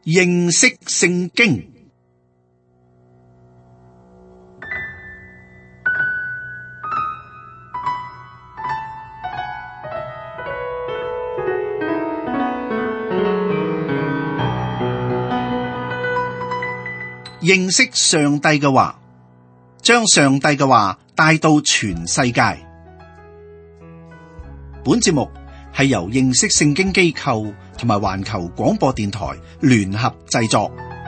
認識聖經。認識上帝嘅話，將上帝嘅話帶到全世界。本節目係由認識聖經機構同埋環球廣播電台聯合製作。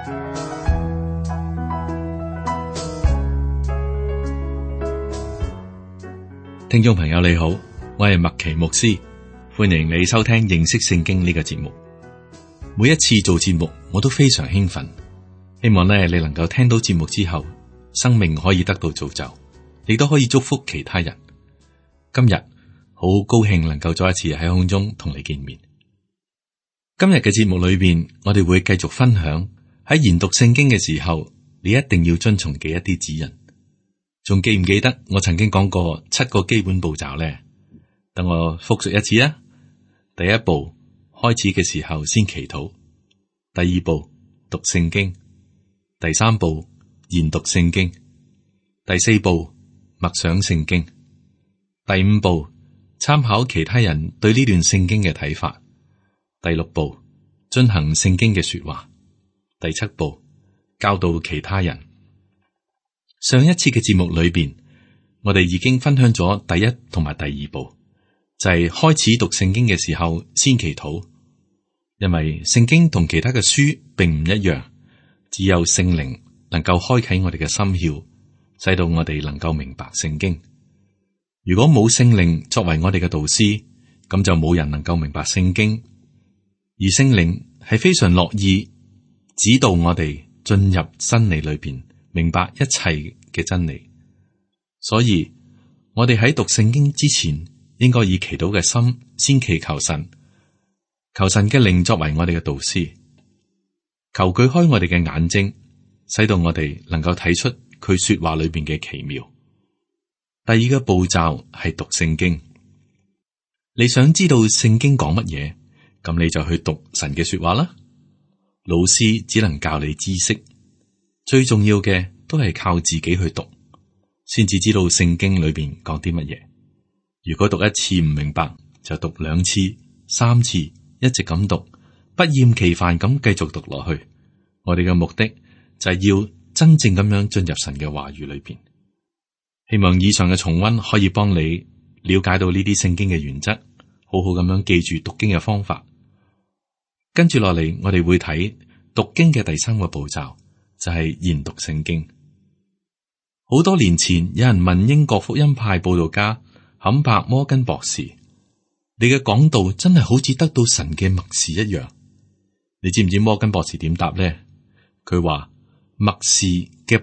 聽眾朋友你好，我係麥奇牧師，歡迎你收聽認識聖經呢個節目。每一次做節目，我都非常興奮。希望你能夠聽到節目之後，生命可以得到造就，你都可以祝福其他人。今日好高興能夠再一次喺空中同你見面。今日嘅節目裏邊，我哋會繼續分享喺研讀聖經嘅時候，你一定要遵從嘅一啲指引。仲記唔記得我曾經講過7個基本步驟呢？等我複述一次啊。第一步，開始嘅時候先祈禱；第二步，讀聖經。第三步，研讀聖經；第四步，默想聖經；第五步，參考其他人對呢段聖經嘅睇法；第六步，遵行聖經嘅說話；第七步，教導其他人。上一次嘅節目裏邊，我哋已經分享咗第一同埋第二步，就係開始讀聖經嘅時候先祈禱，因為聖經同其他嘅書並唔一樣。只有聖靈能夠開啟我哋嘅心竅，使到我哋能夠明白聖經。如果冇聖靈作為我哋嘅導師，咁就冇人能夠明白聖經。而聖靈係非常樂意指導我哋進入真理裏邊，明白一切嘅真理。所以我哋喺讀聖經之前，應該以祈禱嘅心先祈求神，求神嘅靈作為我哋嘅導師。求佢開我哋嘅眼睛，使到我哋能夠睇出佢說話裏邊嘅奇妙。第二個步驟係讀聖經。你想知道聖經講乜嘢，咁你就去讀神嘅說話啦。老師只能教你知識，最重要嘅都係靠自己去讀，先至知道聖經裏邊講啲乜嘢。如果讀一次唔明白，就讀2次、3次，一直咁讀，不厭其煩咁繼續讀落去。我哋嘅目的就係要真正咁樣進入神嘅話語裏邊。希望以上嘅重溫可以幫你了解到呢啲聖經嘅原則，好好咁樣記住讀經嘅方法。跟住落嚟，我哋會睇讀經嘅第3個步驟，就係研讀聖經。好多年前，有人問英國福音派佈道家坎伯摩根博士：你嘅講道真係好似得到神嘅默示一樣。你知唔知摩根博士點答呢？佢話默示嘅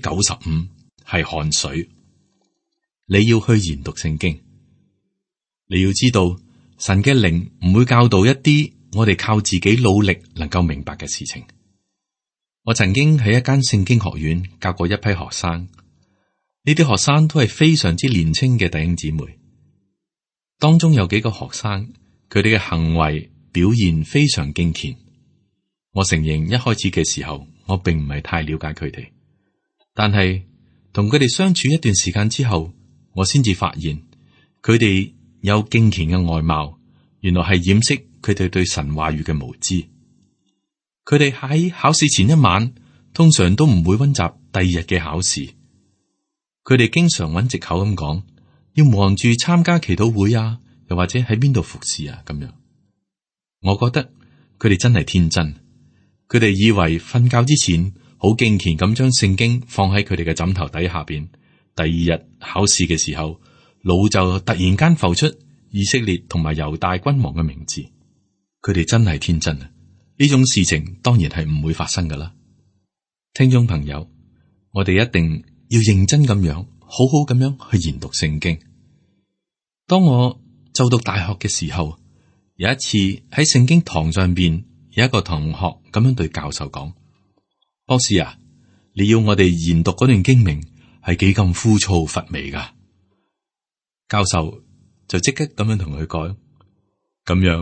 95%係汗水。你要去研讀聖經，你要知道神嘅靈唔會教導一啲我哋靠自己努力能夠明白嘅事情。我曾經喺一間聖經學院教過一批學生，呢啲學生都係非常之年輕嘅弟兄姊妹。當中有幾個學生，佢哋嘅行為表現非常敬虔。我承認一開始嘅時候，我並唔係太了解佢哋，但係同佢哋相處一段時間之後，我先至發現佢哋有敬虔嘅外貌，原來係掩飾佢哋對神話語嘅無知。佢哋喺考試前一晚，通常都唔會溫習第2日嘅考試。佢哋經常揾藉口咁講，要忙住參加祈禱會啊，又或者喺邊度服侍啊咁樣。我覺得佢哋真係天真。佢哋以為瞓覺之前好敬虔咁將聖經放喺佢哋嘅枕頭底下邊，第2日考試嘅時候，腦就突然間浮出以色列同埋猶大君王嘅名字。佢哋真係天真啊！呢種事情當然係唔會發生噶啦。聽眾朋友，我哋一定要認真咁樣，好好咁樣去研讀聖經。當我就讀大學嘅時候，有一次喺聖經堂上邊，有一個同學咁樣對教授講：博士啊，你要我哋研讀嗰段經文係幾咁枯燥乏味噶？教授就即刻咁樣同佢講：咁樣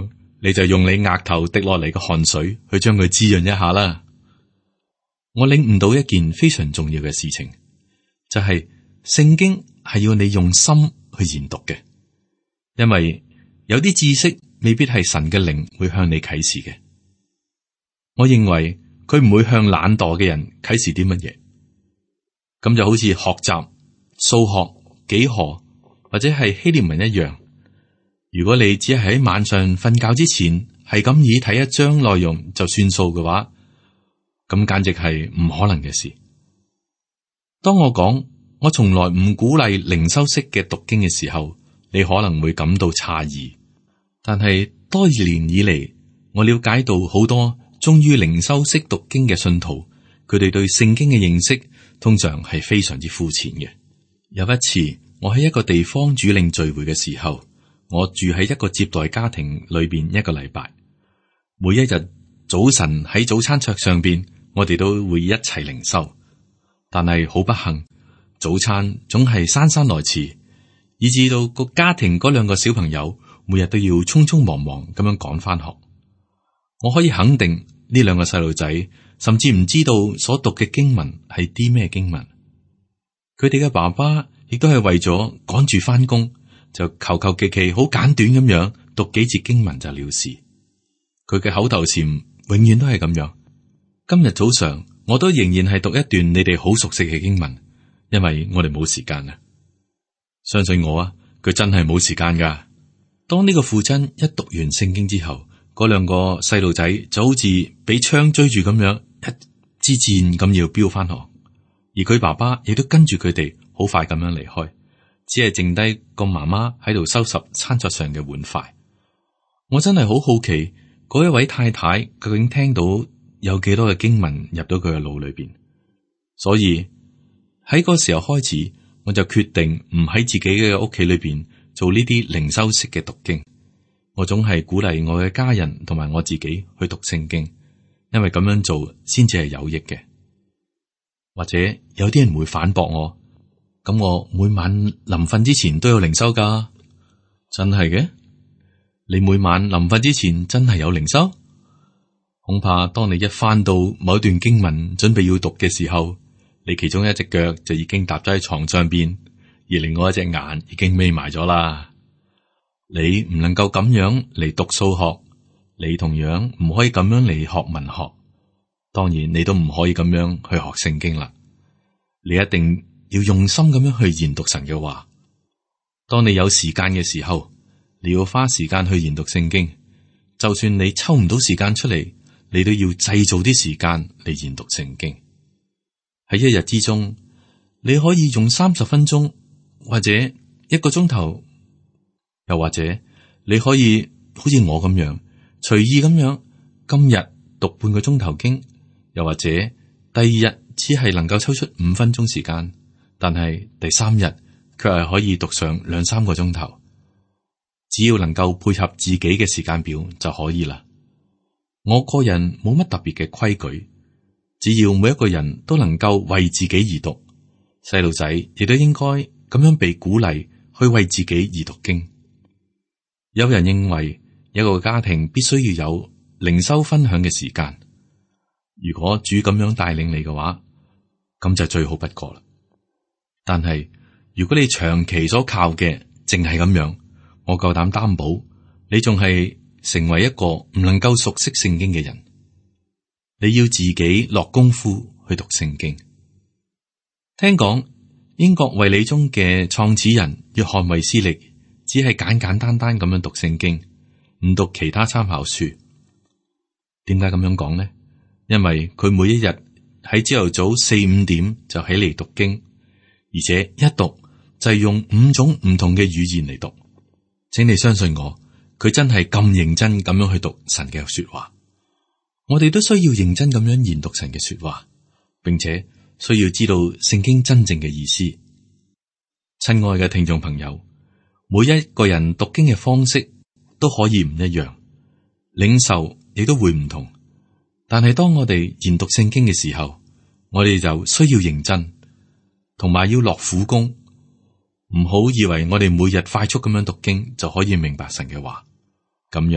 你就用你額頭滴落嚟嘅汗水去將佢滋潤一下啦。我領悟到一件非常重要嘅事情，就係聖經係要你用心去研讀嘅，因為有啲知識未必係神嘅靈會向你啟示嘅。我認為佢唔會向懶惰嘅人啟示啲乜嘢，咁就好似學習數學、幾何或者係希臘文一樣。如果你只係喺晚上瞓覺之前係咁以睇一章內容就算數嘅話，咁簡直係唔可能嘅事。當我講我從來唔鼓勵靈修式嘅讀經嘅時候，你可能會感到詫異。但係多年以嚟，我了解到好多忠於靈修式讀經嘅信徒，佢哋對聖經嘅認識通常係非常之膚淺嘅。有一次，我喺一個地方主領聚會嘅時候，我住喺一個接待家庭裏邊一個禮拜。每一日早晨喺早餐桌上邊，我哋都會一齊靈修。但係好不幸，早餐總係姍姍來遲，以至到個家庭嗰兩個小朋友每日都要匆匆忙忙咁樣趕翻學。我可以肯定呢兩個細路仔甚至唔知道所讀嘅經文係啲咩經文。佢哋嘅爸爸亦都係為咗趕住翻工，就求求其其好簡短咁樣讀幾節經文就了事。佢嘅口頭禪永遠都係咁樣。今日早上我都仍然係讀一段你哋好熟悉嘅經文，因為我哋冇時間啊。相信我啊，佢真係冇時間噶。當呢個父親一讀完聖經之後，嗰兩個細路仔就好似俾槍追住咁樣，一支箭咁要飆翻學，而佢爸爸亦都跟住佢哋好快咁樣離開，只係剩低個媽媽喺度收拾餐桌上嘅碗筷。我真係好好奇，嗰一位太太究竟聽到有幾多嘅經文入到佢嘅腦裏邊。所以喺嗰時候開始，我就決定唔喺自己嘅屋企裏邊做呢啲靈修式嘅讀經。我總係鼓勵我嘅家人同埋我自己去讀聖經，因為咁樣做先至係有益嘅。或者有啲人會反駁我，咁我每晚臨瞓之前都有靈修噶？真係嘅？你每晚臨瞓之前真係有靈修？恐怕當你一翻到某一段經文準備要讀嘅時候，你其中一隻腳就已經踏咗喺床上邊，而另外一隻眼已經眯埋咗啦。你唔能夠咁樣嚟讀數學，你同樣唔可以咁樣嚟學文學，當然你都唔可以咁樣去學聖經啦。你一定要用心咁樣去研讀神嘅話。當你有時間嘅時候，你要花時間去研讀聖經。就算你抽唔到時間出嚟，你都要製造啲時間嚟研讀聖經。喺一日之中，你可以用30分鐘，或者1個鐘頭，又或者你可以好似我咁樣隨意咁樣，今日讀半個鐘頭經，又或者第二日只係能夠抽出5分鐘時間，但係第3日卻係可以讀上2-3個鐘頭。只要能夠配合自己嘅時間表就可以啦。我個人冇乜特別嘅規矩，只要每一個人都能夠為自己而讀，細路仔亦都應該咁樣被鼓勵去為自己而讀經。有人認為一個家庭必須要有靈修分享嘅時間，如果主咁樣帶領你嘅話，咁就最好不過啦。但係如果你長期所靠嘅淨係咁樣，我夠膽擔保，你仲係成為一個唔能夠熟悉聖經嘅人。你要自己落功夫去讀聖經。聽講英國衛理宗嘅創始人約翰衛斯理只係簡簡單單咁樣讀聖經，唔讀其他參考書。點解咁樣講呢？因為佢每一日喺朝頭早4-5點就起嚟讀經，而且一讀就係用5種唔同嘅語言嚟讀。請你相信我，佢真係咁認真咁樣去讀神嘅說話。我哋都需要認真咁樣研讀神嘅說話，並且需要知道聖經真正嘅意思。親愛嘅聽眾朋友，每一個人讀經嘅方式都可以唔一樣，領受亦都會唔同。但係當我哋研讀聖經嘅時候，我哋就需要認真，同埋要落苦功。唔好以為我哋每日快速咁樣讀經就可以明白神嘅話，咁樣係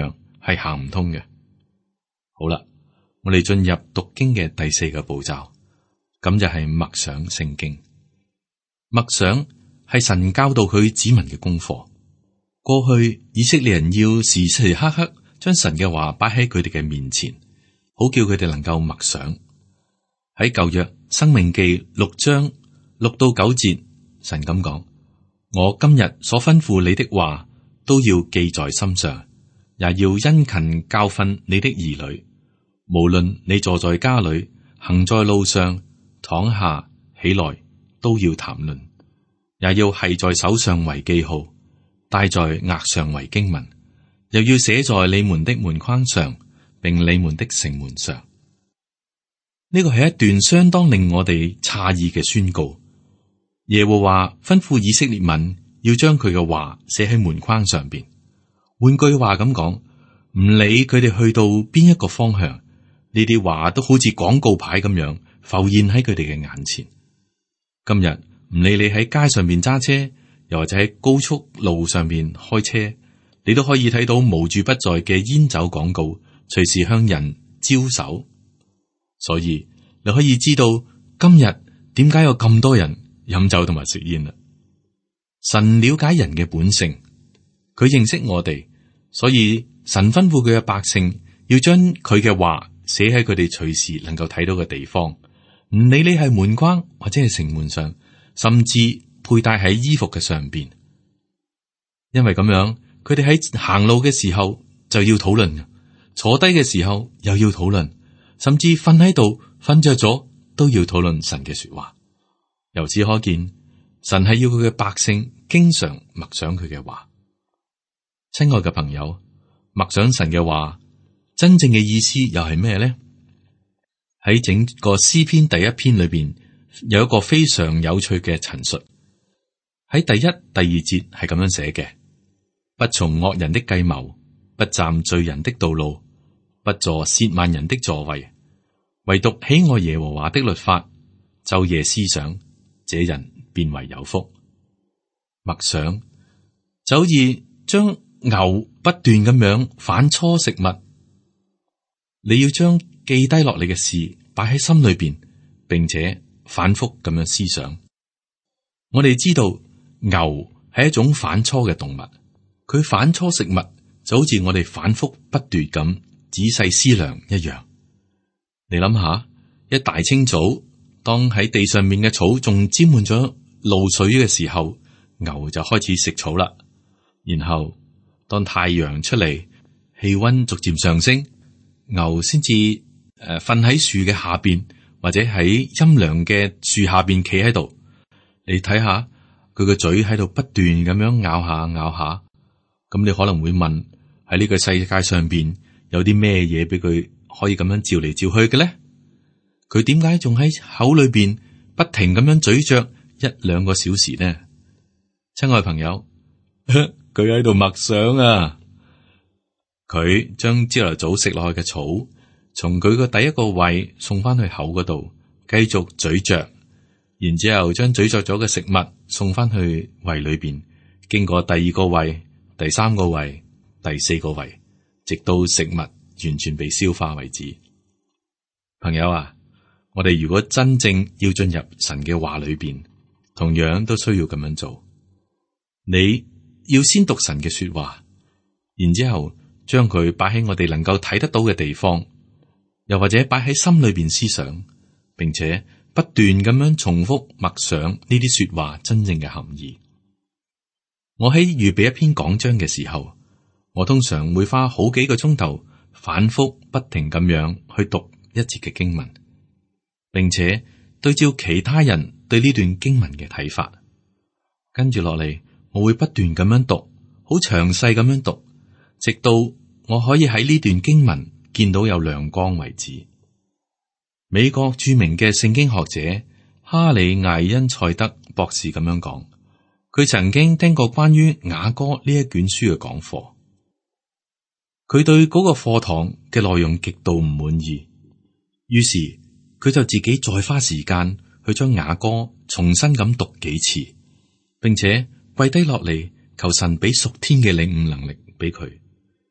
係行唔通嘅。好啦，我哋進入讀經嘅第4個步驟，咁就係默想聖經。默想係神教導佢子民嘅功課。過去以色列人要時時刻刻將神嘅話擺喺佢哋嘅面前，好叫佢哋能夠默想。喺舊約申命記6章6到9節，神咁講：我今日所吩咐你的話，都要記在心上，也要殷勤教訓你的兒女。無論你坐在家裏，行在路上，躺下起來，都要談論，也要繫在手上為記號，戴在額上為經文，又要寫在你們的門框上，並你們的城門上。呢個係一段相當令我哋詫異嘅宣告。耶和華吩咐以色列民要將佢嘅話寫喺門框上邊。換句話咁講，唔理佢哋去到邊一個方向，呢啲話都好似廣告牌咁樣浮現喺佢哋嘅眼前。今日唔理你喺街上邊揸車，又或者喺高速路上邊開車，你都可以睇到無處不在嘅煙酒廣告，隨時向人招手。所以你可以知道今日點解有咁多人飲酒同埋食煙啦。神了解人嘅本性，佢認識我哋，所以神吩咐佢嘅百姓要將佢嘅話寫喺佢哋隨時能夠睇到嘅地方，唔理你係門框或者係城門上，甚至佩戴喺衣服嘅上邊。因為咁樣，佢哋喺行路嘅時候就要討論，坐低嘅時候又要討論，甚至瞓喺度瞓着咗都要討論神嘅說話。由此可見，神係要佢嘅百姓經常默想佢嘅話。親愛嘅朋友，默想神嘅話真正嘅意思又係咩呢？喺整個詩篇第1篇裏邊有一個非常有趣嘅陳述。喺第1、第2節係咁樣寫嘅：不從惡人的計謀，不站罪人的道路，不坐褻慢人的座位，唯獨喜愛耶和華的律法，晝夜思想，這人便為有福。默想就好似將牛不斷咁樣反芻食物，你要將記低落嚟嘅事擺喺心裏邊，並且反覆咁樣思想。我哋知道牛係一種反芻嘅動物，佢反芻食物就好似我哋反覆不斷咁仔細思量一樣。你諗下，一大清早，當喺地上面嘅草仲沾滿咗露水嘅時候，牛就開始食草啦。然後當太陽出嚟，氣溫逐漸上升，牛先至瞓喺樹嘅下邊，或者喺陰涼嘅樹下邊企喺度。你睇下佢個嘴喺度不斷咁樣咬下咬下，咁你可能會問：喺呢個世界上邊有啲咩嘢俾佢可以咁樣照嚟照去嘅咧？佢點解仲喺口裏邊不停咁樣咀嚼1-2個小時呢？親愛朋友，佢喺度默想啊！佢將朝頭早食落去嘅草，從佢個第一個胃送翻去口嗰度，繼續咀嚼，然之後將咀嚼咗嘅食物送翻去胃裏邊，經過第2個胃、第3個胃、第4個胃，直到食物完全被消化為止。朋友啊，我哋如果真正要進入神嘅話裏邊，同樣都需要咁樣做。你要先讀神嘅說話，然之後將佢擺喺我哋能夠睇得到嘅地方，又或者擺喺心裏邊思想，並且不斷咁樣重複默想呢啲說話真正嘅含義。我喺預備一篇講章嘅時候，我通常會花好幾個鐘頭反覆不停咁樣去讀一節嘅經文，並且對照其他人對呢段經文嘅睇法。跟住落嚟，我會不斷咁樣讀，好詳細咁樣讀，直到我可以喺呢段經文見到有亮光為止。美國著名嘅聖經學者哈里艾因塞德博士咁樣講，佢曾經聽過關於雅歌呢一卷書嘅講課，佢對嗰個課堂嘅內容極度唔滿意，於是佢就自己再花時間去將雅歌重新咁讀幾次，並且跪低落嚟求神俾屬天嘅領悟能力俾佢。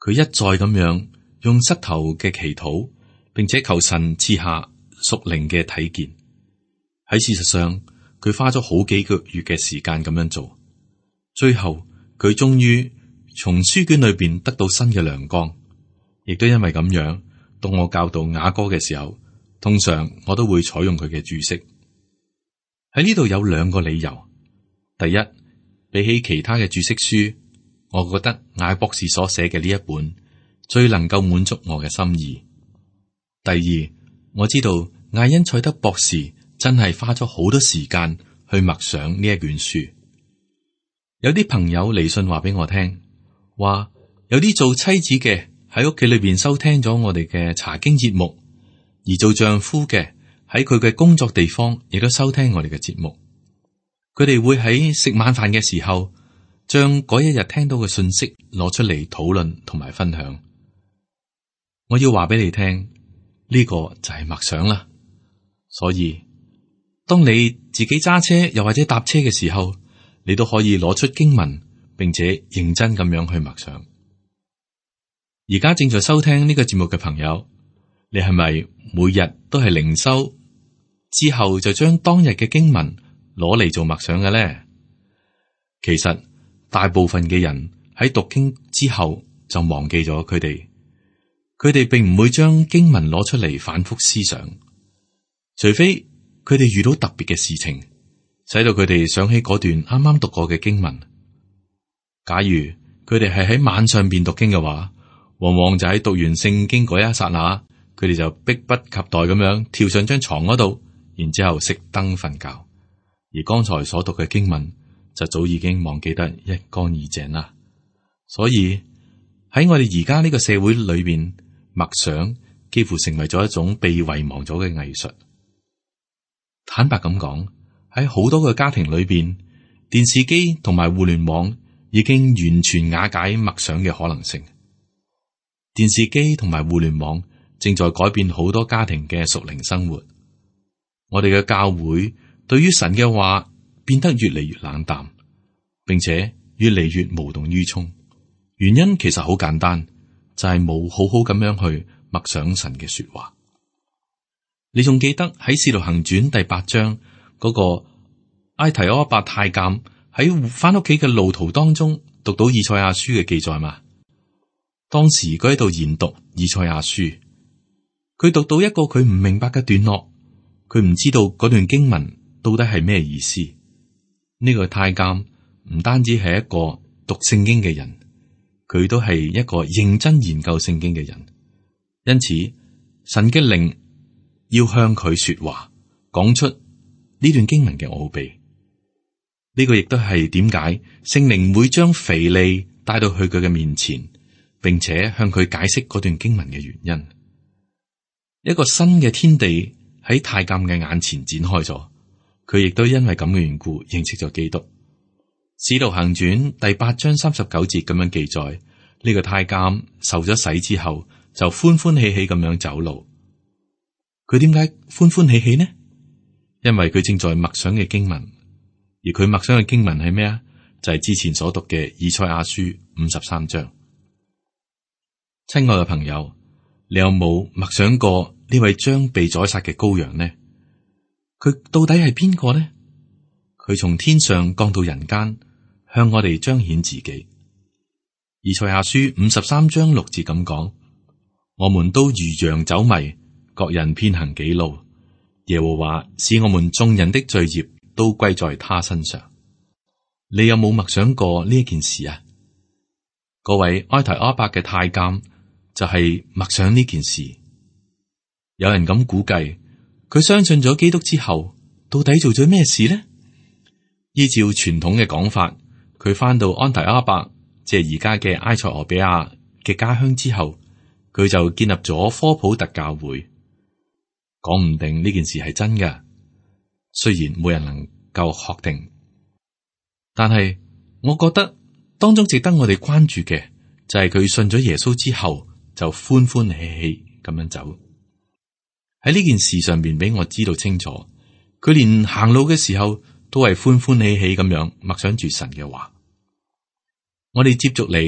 佢一再咁樣用膝頭嘅祈禱，並且求神賜下屬靈嘅體見。喺事實上，佢花咗好幾個月嘅時間咁樣做，最後佢終於從書卷裏邊得到新嘅亮光。亦都因為咁樣，當我教導雅歌嘅時候，通常我都會採用佢嘅注釋。喺呢度有兩個理由：第一，比起其他嘅注釋書，我覺得艾博士所寫嘅呢一本最能夠滿足我嘅心意；第二，我知道艾因賽德博士真係花咗好多時間去默想呢一卷書。有啲朋友嚟信話俾我聽，話有啲做妻子嘅喺屋企裏邊收聽咗我哋嘅查經節目，而做丈夫嘅喺佢嘅工作地方亦都收聽我哋嘅節目。佢哋會喺食晚飯嘅時候，將嗰一日聽到嘅信息攞出嚟討論同埋分享。我要話俾你聽，呢個就係默想啦。所以當你自己揸車又或者搭車嘅時候，你都可以攞出經文，並且認真咁樣去默想。而家正在收聽呢個節目嘅朋友，你係咪每日都係靈修之後就將當日嘅經文攞嚟做默想嘅咧？其實大部分嘅人喺讀經之後就忘記咗佢哋並唔會將經文攞出嚟反覆思想，除非佢哋遇到特別嘅事情，使到佢哋想起嗰段啱啱讀過嘅經文。假如佢哋係喺晚上邊讀經嘅話，往往就喺讀完聖經嗰一剎那，佢哋就迫不及待咁樣跳上張床嗰度，然之後熄燈瞓覺，而剛才所讀嘅經文就早已經忘記得一乾二淨啦。所以喺我哋而家呢個社會裏邊，默想幾乎成為咗一種被遺忘咗嘅藝術。坦白咁講，喺好多個家庭裏邊，電視機同埋互聯網已經完全瓦解默想嘅可能性。電視機同埋互聯網正在改變好多家庭嘅屬靈生活。我哋嘅教會對於神嘅話變得越嚟越冷淡，並且越嚟越無動於衷。原因其實好簡單，就係冇好好咁樣去默想神嘅說話。你仲記得喺《使徒行傳》第8章嗰個埃提阿伯太監喺翻屋企嘅路途當中讀到以賽亞書嘅記載嘛？當時佢喺度研讀以賽亞書，佢讀到一個佢唔明白嘅段落，佢唔知道嗰段經文到底係咩意思。呢個太監唔單止係一個讀聖經嘅人，佢都係一個認真研究聖經嘅人。因此，神嘅靈要向佢說話，講出呢段經文嘅奧秘。呢個亦都係點解聖靈會將腓利帶到去佢嘅面前，並且向佢解釋嗰段經文嘅原因。一個新嘅天地喺太監嘅眼前展開咗，佢亦都因為咁嘅緣故認識咗基督。使徒行傳第8章39節咁樣記載，呢個太監受咗洗之後就歡歡喜喜咁樣走路。佢點解歡歡喜喜呢？因為佢正在默想嘅經文，而佢默想嘅經文係咩啊？就係之前所讀嘅以賽亞書53章。親愛嘅朋友，你有冇默想過呢位將被宰殺嘅羔羊呢？佢到底係邊個呢？佢從天上降到人間，向我哋彰顯自己。以賽亞書53章6節咁講：我們都如羊走迷，各人偏行己路。耶和華使我們眾人的罪孽都歸在他身上。你有冇默想過呢一件事啊？各位埃提阿伯嘅太監就係默想呢件事。有人咁估計，佢相信咗基督之後，到底做咗咩事呢？依照傳統嘅講法，佢翻到安提阿伯，即係而家嘅埃塞俄比亞嘅家鄉之後，佢就建立咗科普特教會。講唔定呢件事係真嘅，雖然冇人能夠確定，但係我覺得當中值得我哋關注嘅就係佢信咗耶穌之後就歡歡喜喜咁樣走。喺呢件事上邊俾我知道清楚，佢連行路嘅時候都係歡歡喜喜咁樣默想住神嘅話。我哋接續嚟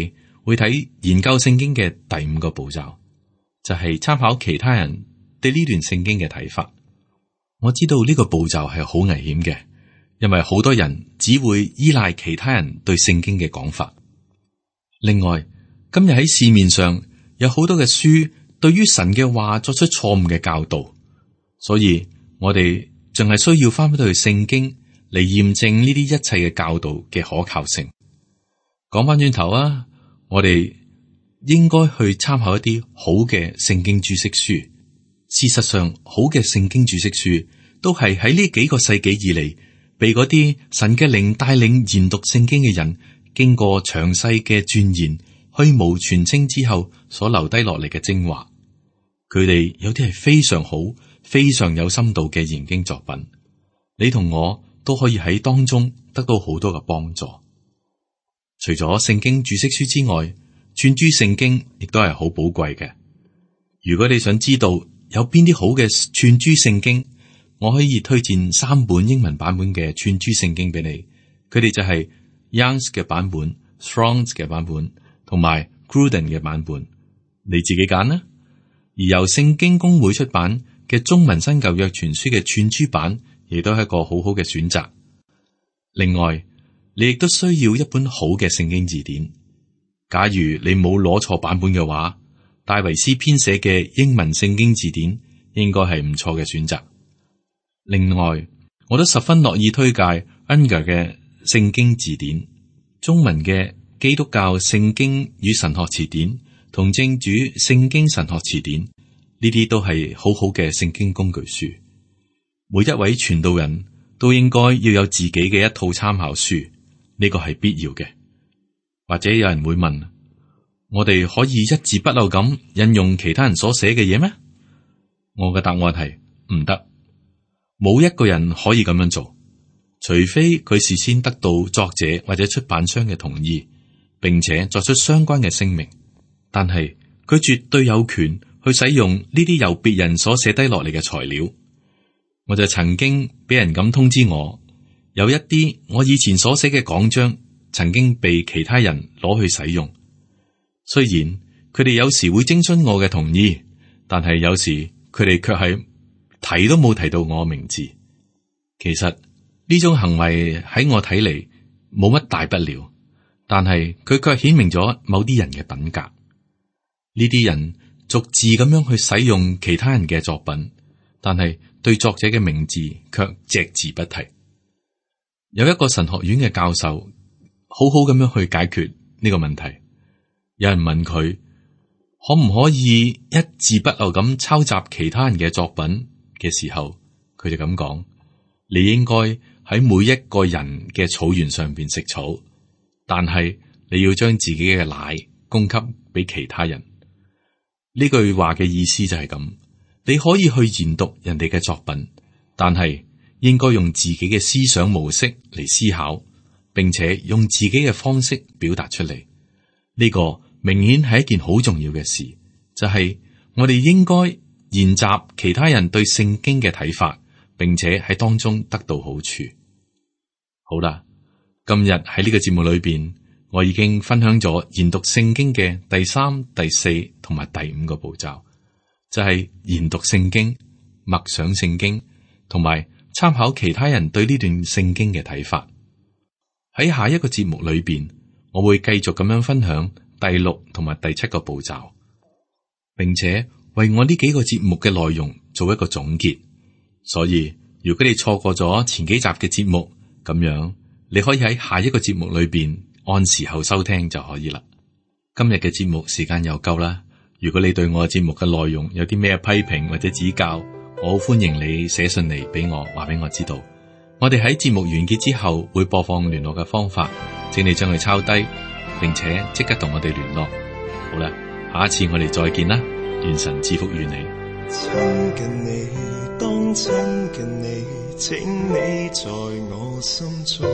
會睇研究聖經嘅第5個步驟，就係參考其他人對呢段聖經嘅睇法。我知道呢個步驟係好危險嘅，因為好多人只會依賴其他人對聖經嘅講法。另外，今日喺市面上有好多嘅書對於神嘅話作出錯誤嘅教導，所以我哋淨係需要翻返去聖經嚟驗證呢啲一切嘅教導嘅可靠性。講翻轉頭啊，我哋應該去參考一啲好嘅聖經注釋書。事實上，好嘅聖經注釋書都係喺呢幾個世紀以嚟，被嗰啲神嘅靈帶領研讀聖經嘅人，經過詳細嘅鑽研、去蕪存菁之後所留低落嚟嘅精華。佢哋有啲係非常好、非常有深度嘅研經作品。你同我都可以喺當中得到好多嘅幫助。除咗聖經注釋書之外，串珠聖經亦都係好寶貴嘅。如果你想知道有邊啲好嘅串珠聖經，我可以推薦3本英文版本嘅串珠聖經俾你。佢哋就係 Young's 嘅版本、Strong's 嘅版本同埋 Gruden 嘅版本，你自己揀啦。而由聖經公會出版嘅中文新舊約全書嘅串珠版，亦都係一個好好嘅選擇。另外，你亦都需要一本好嘅聖經字典。假如你冇攞錯版本嘅話，戴維斯編寫嘅英文聖經字典應該係唔錯嘅選擇。另外，我都十分樂意推介 Unger 嘅聖經字典，中文嘅基督教聖經與神學詞典同正主聖經神學詞典，呢啲都係好好嘅聖經工具書。每一位傳道人都應該要有自己嘅一套參考書，呢個係必要嘅。或者有人會問，我哋可以一字不漏咁引用其他人所寫嘅嘢咩？我嘅答案係唔得，冇一個人可以咁樣做，除非佢事先得到作者或者出版商嘅同意，並且作出相關嘅聲明。但係佢絕對有權去使用呢啲由別人所寫低落嚟嘅材料。我就曾經俾人咁通知我，有一啲我以前所寫嘅講章曾經被其他人攞去使用。雖然佢哋有時會徵詢我嘅同意，但係有時佢哋卻係提都冇提到我名字。其實呢種行為喺我睇嚟冇乜大不了，但係佢卻顯明咗某啲人嘅品格。呢啲人逐字咁樣去使用其他人嘅作品，但係對作者嘅名字卻隻字不提。有一個神學院嘅教授好好咁樣去解決呢個問題。有人問佢可唔可以一字不漏咁抄襲其他人嘅作品嘅時候，佢就咁講：你應該喺每一個人嘅草原上邊食草，但係你要將自己嘅奶供給俾其他人。呢句話嘅意思就係咁，你可以去研讀人哋嘅作品，但係應該用自己嘅思想模式嚟思考，並且用自己嘅方式表達出嚟。呢個明顯係一件好重要嘅事，就係我哋應該研習其他人對聖經嘅睇法，並且喺當中得到好處。好啦，今日喺呢個節目裏邊，我已經分享咗研讀聖經嘅第3、第4同埋第5個步驟，就係研讀聖經、默想聖經同埋參考其他人對呢段聖經嘅睇法。喺下一個節目裏邊，我會繼續咁樣分享第6同埋第7個步驟，並且為我呢幾個節目嘅內容做一個總結。所以如果你錯過咗前幾集嘅節目，咁樣你可以喺下一個節目裏邊按時候收聽就可以啦。今日嘅節目時間又夠啦。如果你對我嘅節目嘅內容有啲咩批評或者指教，我好歡迎你寫信嚟俾我，話俾我知道。我哋喺節目完結之後會播放聯絡嘅方法，請你將佢抄低，並且即刻同我哋聯絡。好啦，下一次我哋再見啦，願神賜福於你。 親近你，當親近你，請你在我心中。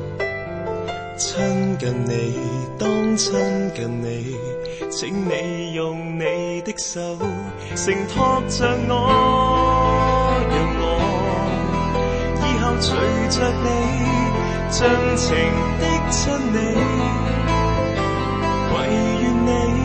親近你，當親近你，請你用你的手承托着我，讓我以後隨着你，盡情的親你。 唯願你